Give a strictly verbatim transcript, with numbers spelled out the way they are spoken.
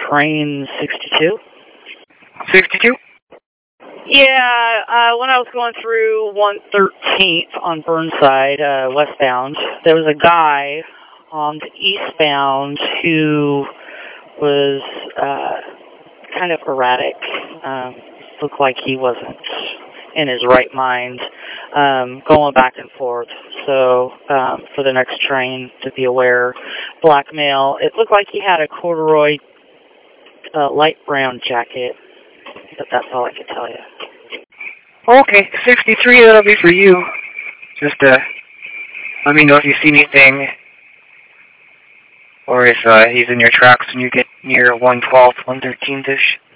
train sixty-two. sixty-two? Yeah, uh, when I was going through one thirteenth on Burnside, uh, westbound, there was a guy on the eastbound who was uh, kind of erratic. Um, looked like he wasn't in his right mind, um, going back and forth. So um, for the next train, to be aware, black male. It looked like he had a corduroy uh, light brown jacket, but that's all I can tell you. Okay, sixty-three, that'll be for you. Just uh, let me know if you see anything, or if uh, he's in your tracks when you get near one twelfth, one thirteenth-ish.